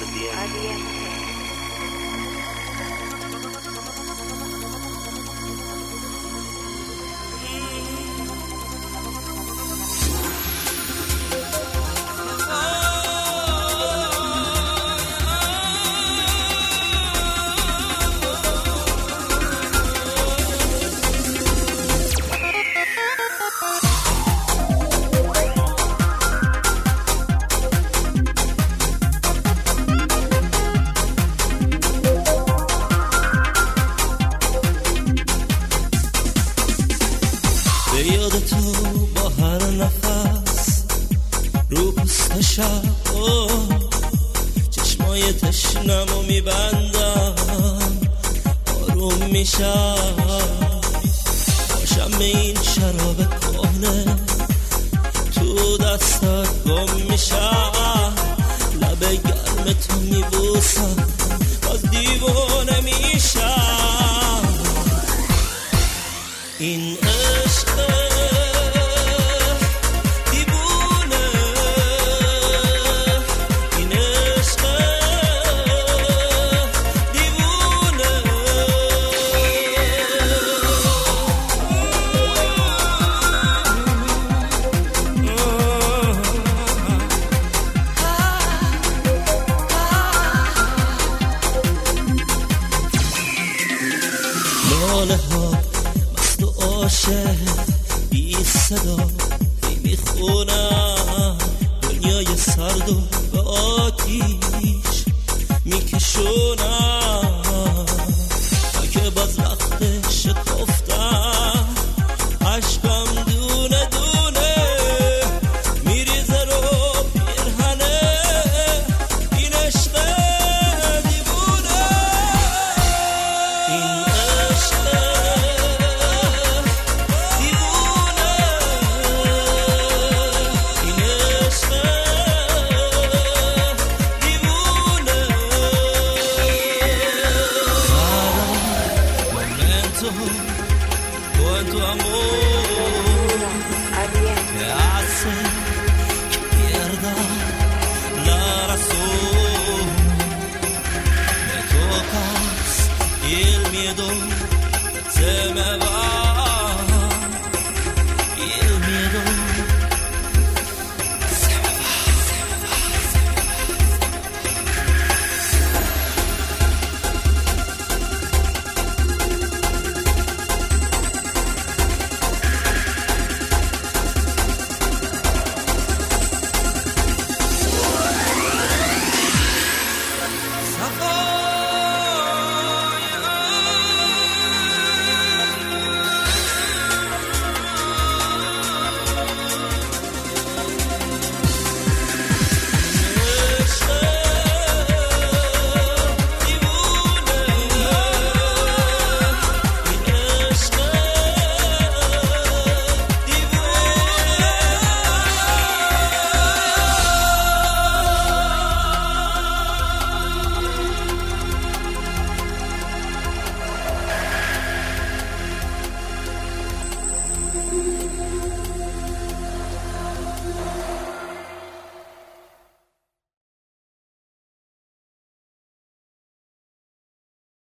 چشمای تشنمو میبندم آروم میشم باشم به این شراب کهنه تو دستات گم میشم لب گرم تو میبوسم باز دیوانه میشم این عشقه لاله ها مست و عاشق بی صدا میخونم دنیای سرد و به آتیش میکشونم تا که باز وقت شکفتم عشقم دونه دونه میریزه رو پیرهنه این عشق دیوونه این cuánto amor me hace que pierda la razón.